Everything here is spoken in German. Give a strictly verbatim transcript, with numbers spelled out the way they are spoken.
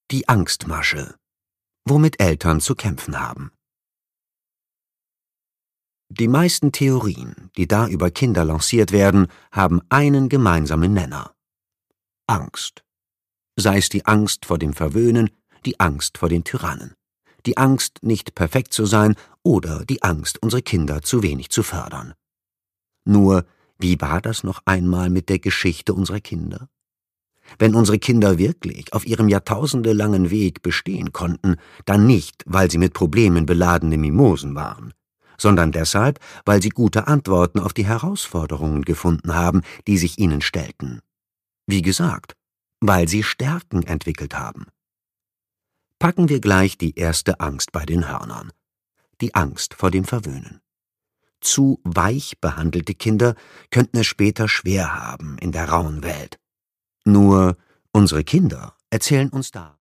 Die Angstmasche. Womit Eltern zu kämpfen haben. Die meisten Theorien, die da über Kinder lanciert werden, haben einen gemeinsamen Nenner: Angst. Sei es die Angst vor dem Verwöhnen, die Angst vor den Tyrannen, die Angst, nicht perfekt zu sein, oder die Angst, unsere Kinder zu wenig zu fördern. Nur, wie war das noch einmal mit der Geschichte unserer Kinder? Wenn unsere Kinder wirklich auf ihrem jahrtausendelangen Weg bestehen konnten, dann nicht, weil sie mit Problemen beladene Mimosen waren, sondern deshalb, weil sie gute Antworten auf die Herausforderungen gefunden haben, die sich ihnen stellten. Wie gesagt, weil sie Stärken entwickelt haben. Packen wir gleich die erste Angst bei den Hörnern: die Angst vor dem Verwöhnen. Zu weich behandelte Kinder könnten es später schwer haben in der rauen Welt. Nur unsere Kinder erzählen uns da